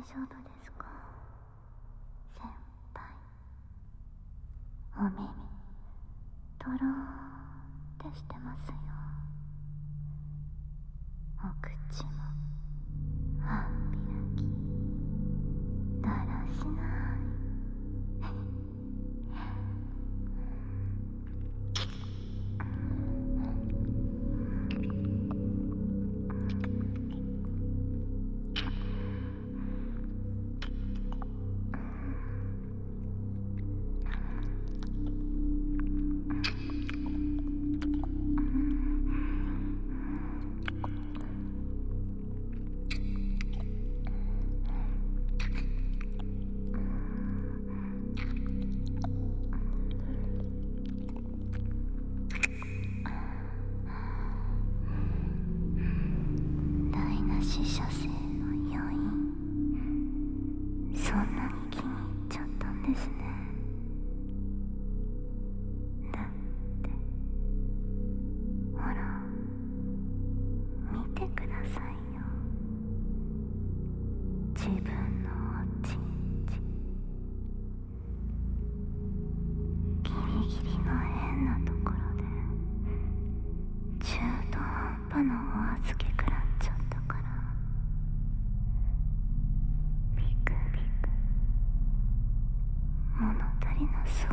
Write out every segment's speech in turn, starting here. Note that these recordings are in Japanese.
丈夫ですか、先輩。お耳とろーってしてますよ。お口も半開き、だらしない。死者性の余韻、そんなに気に入っちゃったんですね。だってほら見てくださいよ、自分のおちんち。ギリギリの変なところで中途半端なお預け食らっちゃったから、ビクビク物足りなそう。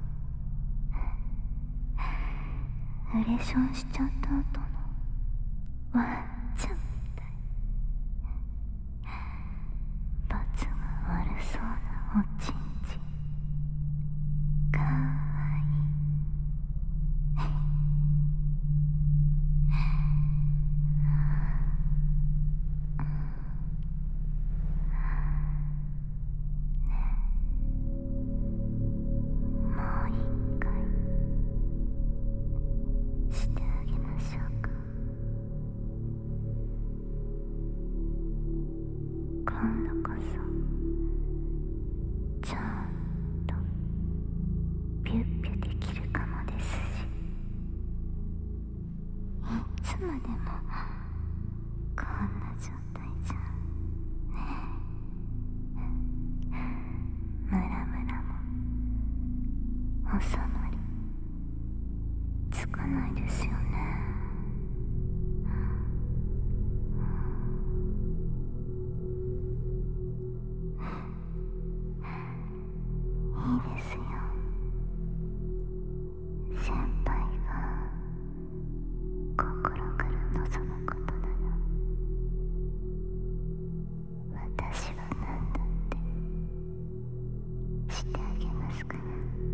ウレションしちゃった後のワンちゃんみたい。罰が悪そうなおちんち、かわいい。もう一回してあげましょうか。今度こそちゃんとピュッピュできるかもですし、いつまでもこんな状態じゃねえ、ムラムラも収まりつかないですよね。いいですよ、先輩が心から望むことなら私は何だってしてあげますから。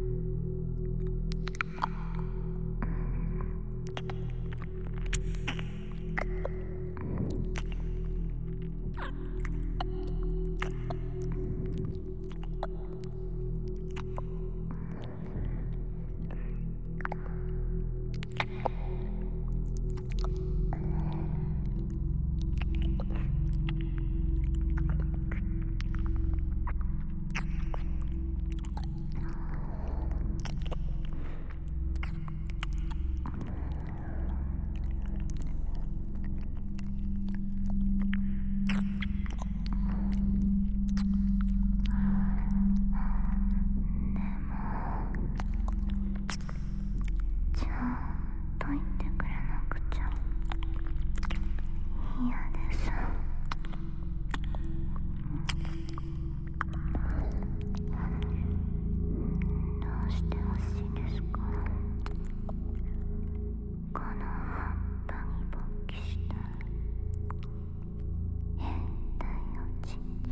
ちゃんと言ってくれなくちゃ嫌です。どうしてほしいですか、この葉っぱに勃起した変態おちんち。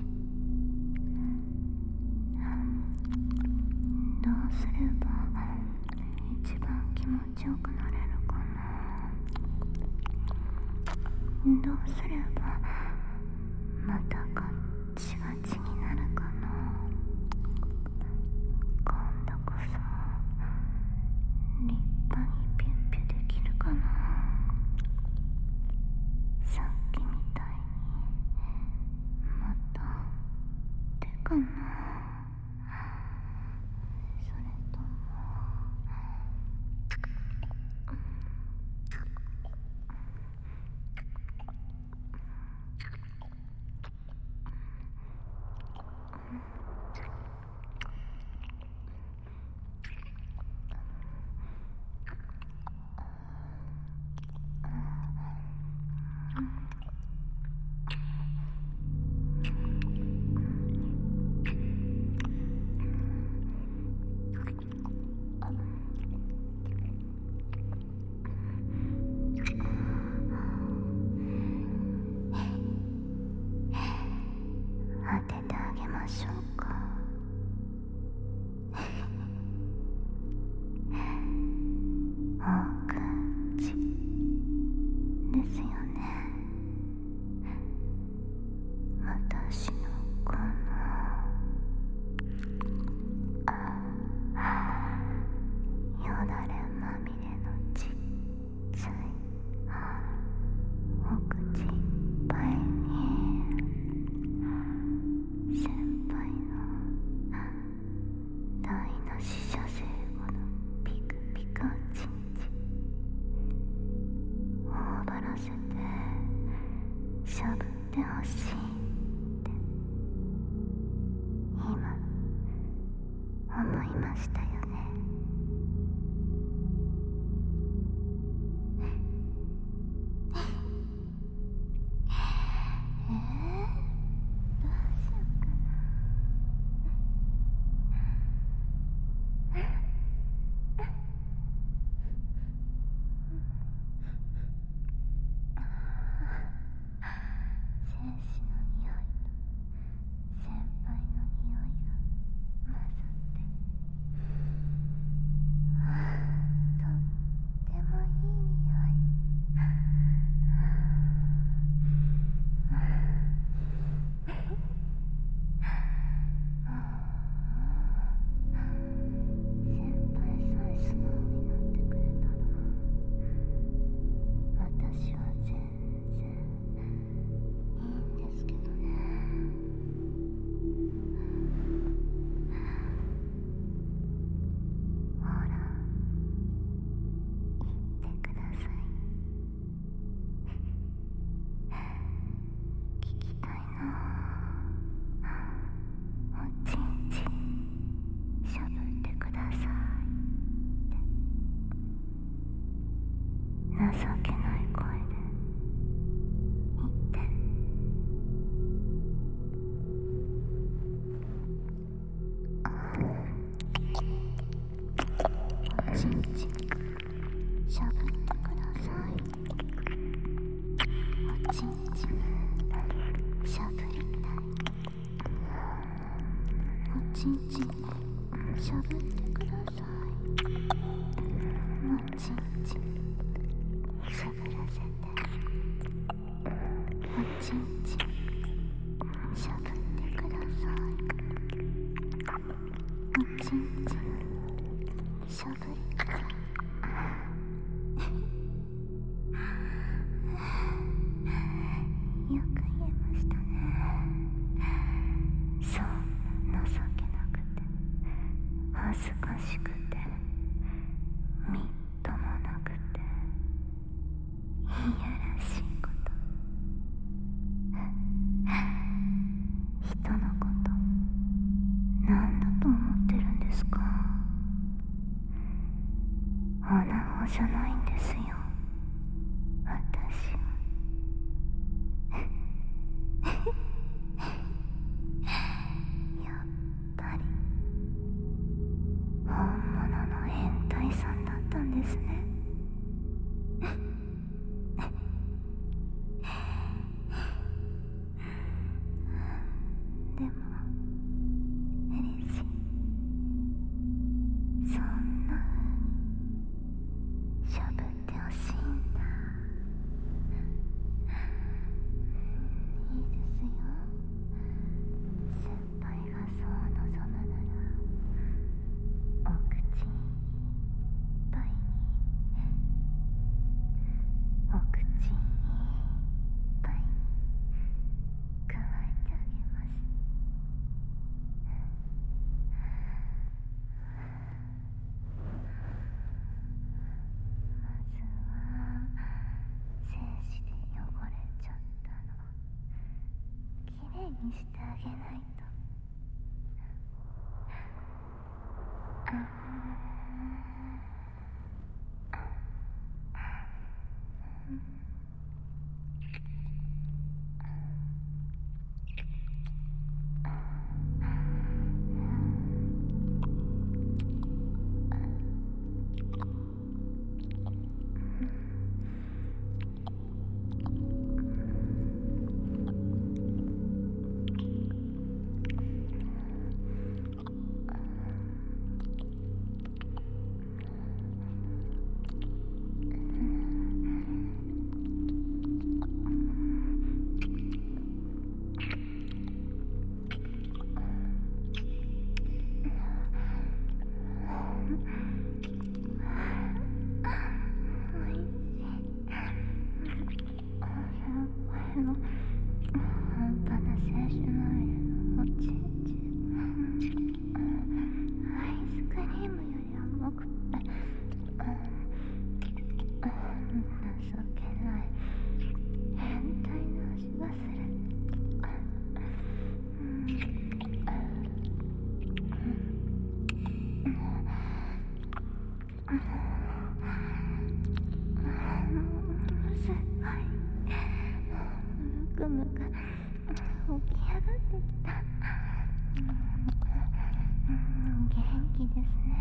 どうすれば一番気持ちよくなれるかな。どうすればまたガッチガチになるかな。今度こそ立派にピュッピュできるかな。さっきみたいにまた手かな。それともましょうか。お口ですよね。私のこのよだれまみれのちっちゃいお口いっぱいに先輩の台無し車生後のピクピクおちんち頬張らせてしゃぶってほしいって今思いましたよね。どうしようかな。精子の匂いと先輩の匂いが混ざってとってもいい匂い。先輩さえ素直になってくれたら私は全然いいんですけどね。ほら言ってください。聞きたいな。おちんちしゃぶってくださいって情けない声で言って。おちんちしゃぶってください。おちんちしゃぶりたい。おちんちしゃぶってください。おちんちしゃぶらせて。おちんちしゃぶってください。おちんちしゃぶりたい。よく言えましたね。そう情けなくて恥ずかしくてみっともなくていやらしいこと。人のこと何だと思ってるんですか。女子じゃないんですよ私は。やっぱり本物の変態さんだったんですね。でも嬉しい。そんな風にしゃぶってほしいんだ。いいですよ。先輩がそう望むならお口いっぱいにお口いっぱいに加えてあげます。まずは精子で汚れちゃったのきれいにしてあげないと。 アイスクリームより甘くて情けない変態の味がする。すごいむくむく起き上がってきた。元気ですね。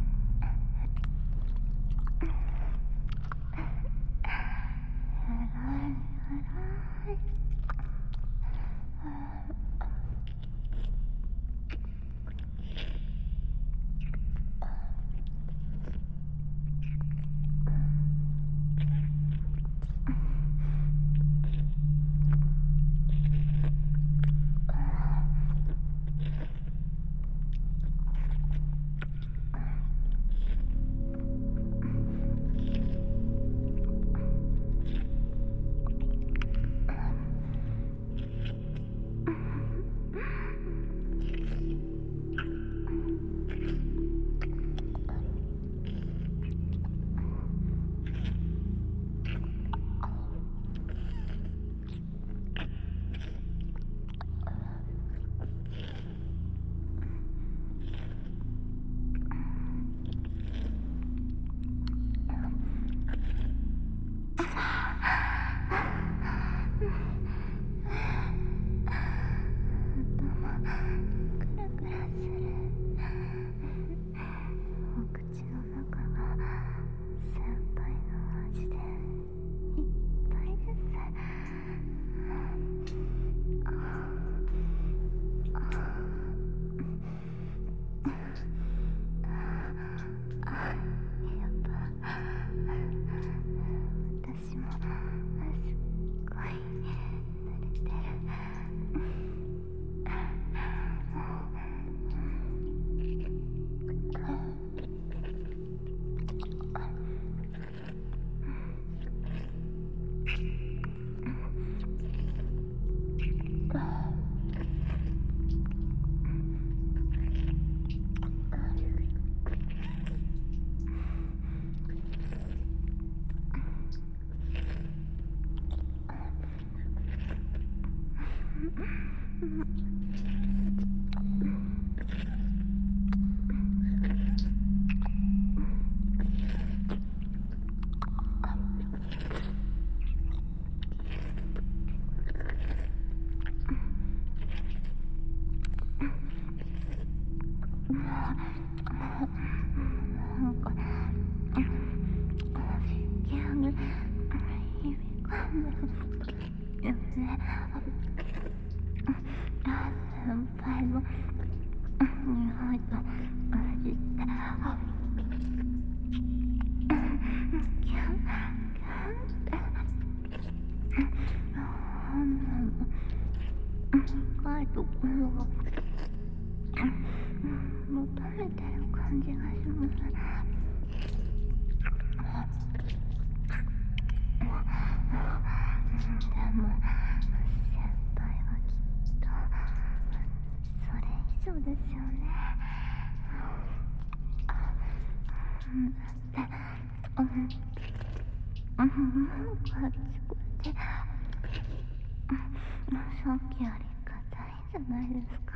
さっきより硬いんじゃないですか？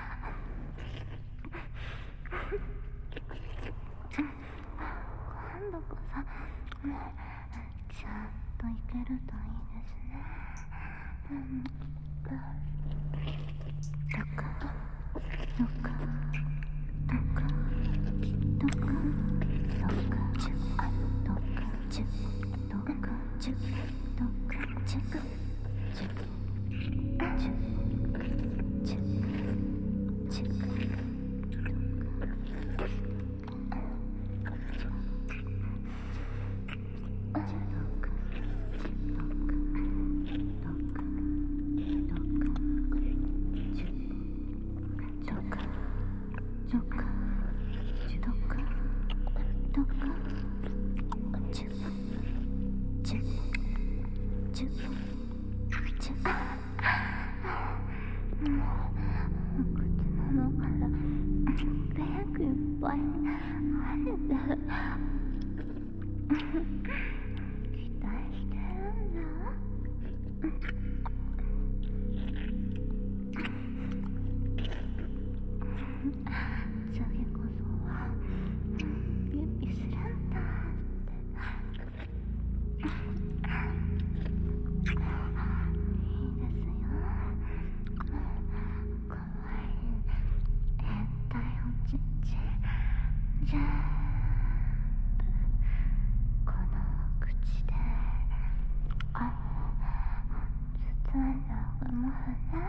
今度こそちゃんといけるといいですね。 早くいっぱいあるんだ。期待してるんだ。次こそはピッピするんだっていいですよ。かわいい変態おちんち全部この口で包んであげますね。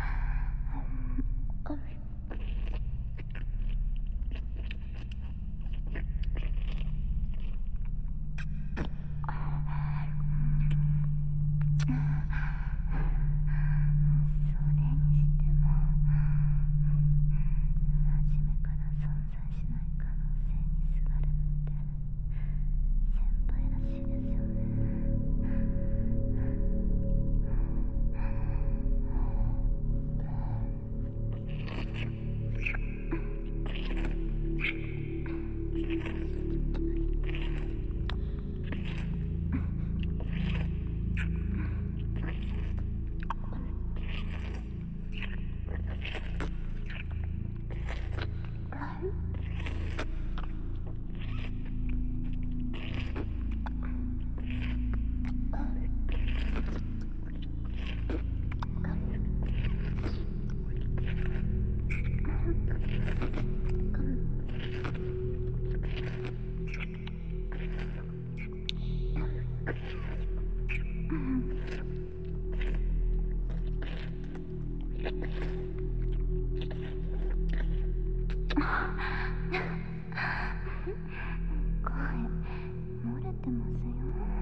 漏れてますよ。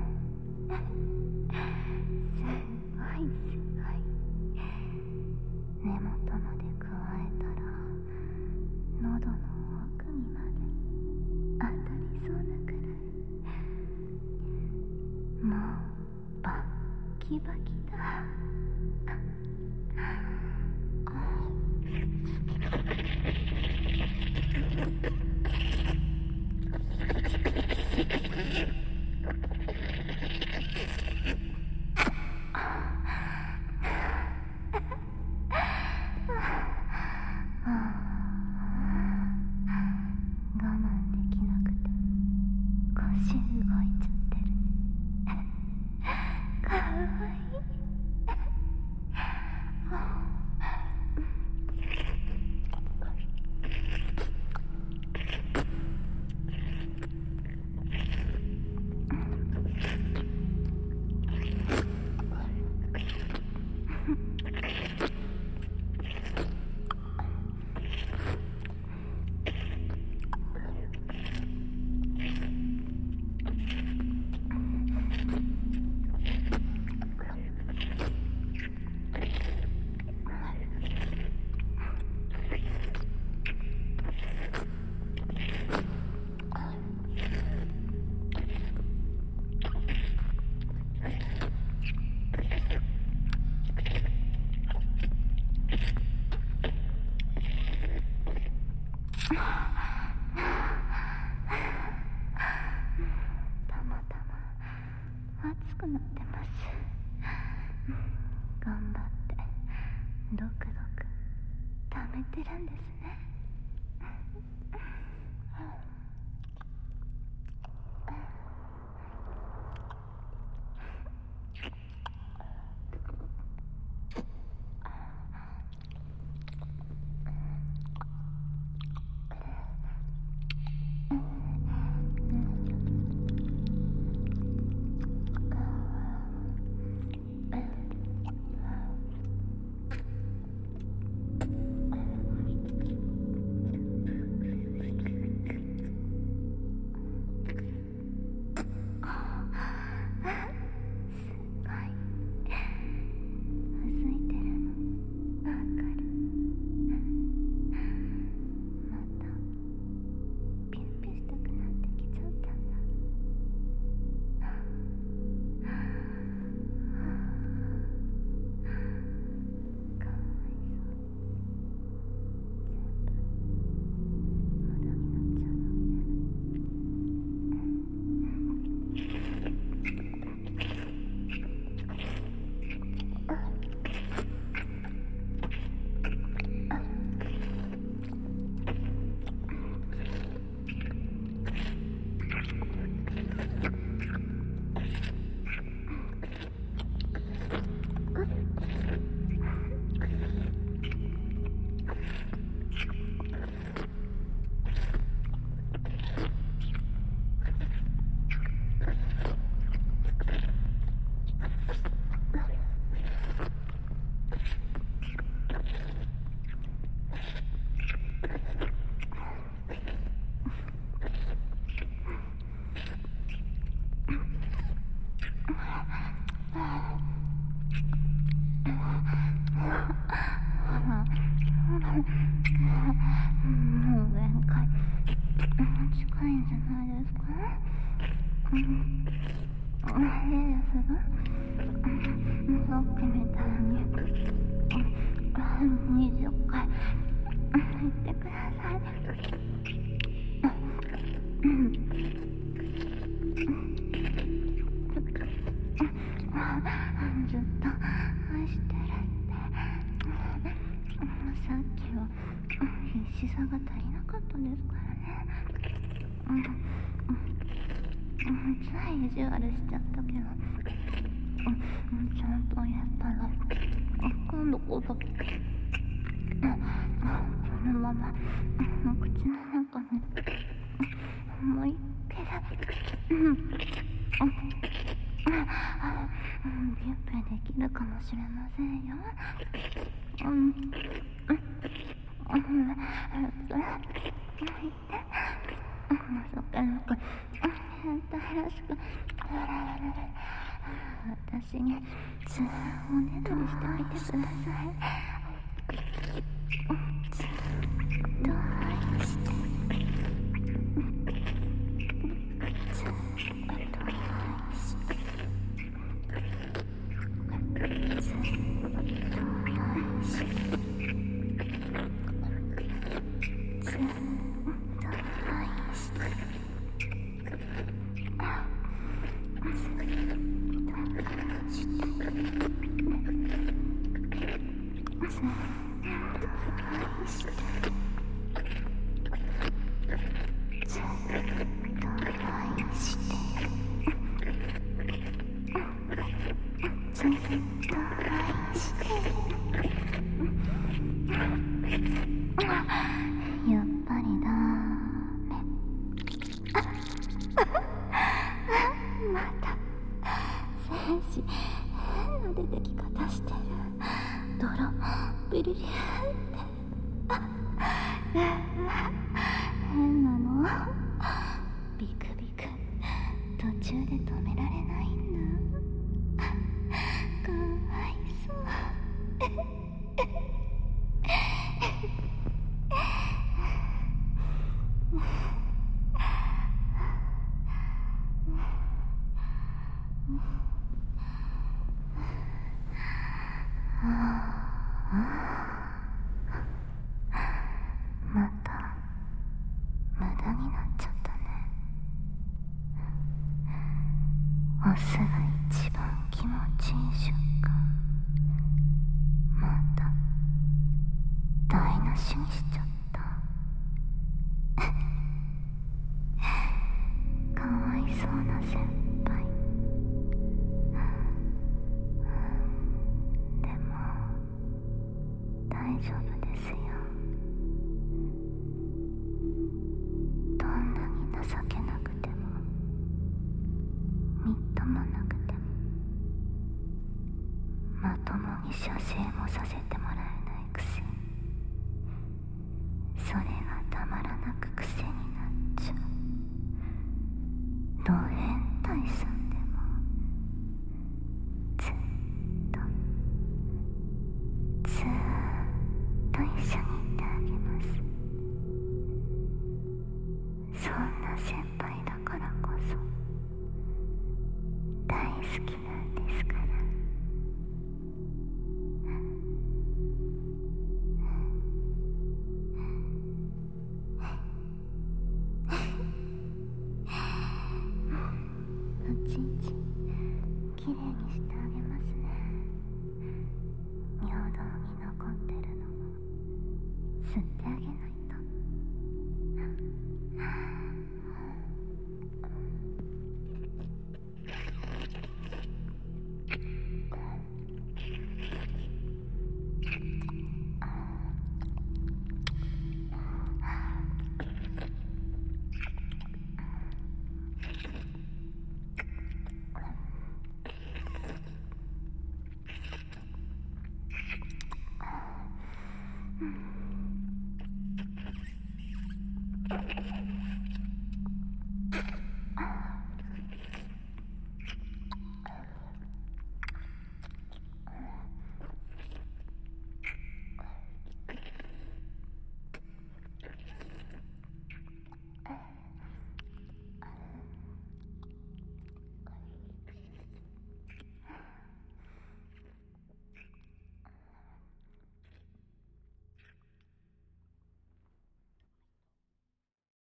すごいすごい。根元まで加えたら喉の奥にまで当たりそうなくらい、もうバッキバキだ。熱くなってます。頑張ってドクドク溜めてるんですね。 もう限界。近いんじゃないですか。いいですが、さっきみたいに20回言ってください。ずっと愛してるって。さっきは必死さが足りなかったですからね。つい意地悪しちゃったけど、ちゃんと言ったら今度こそこのまま口の中に思いっきりギュッペできるかもしれませんよ。そっかのく変態らしく私におねだりしてみてください。ずっと愛してずっと愛してずっと愛してずっと愛してやっぱりダメ。また戦士変な出てき方してる。泥ビリリって変なの。ビクビク途中で止められないんだ。かわいそう。また無駄になっちゃったね。オスが一番気持ちいい瞬間、また台無しにしちゃった。かわいそうな先輩。でも大丈夫ですよ。どんなに情けなくてもみっともなくてもまともに射精もさせてもらえないくせに、それがたまらなく癖になっちゃう。ド変態さんでもずっと一緒にいてあげます。そんな先輩だからこそ大好きなんですから。おちんちんきれいにしてあげますね。尿道に残ってるのも吸ってあげない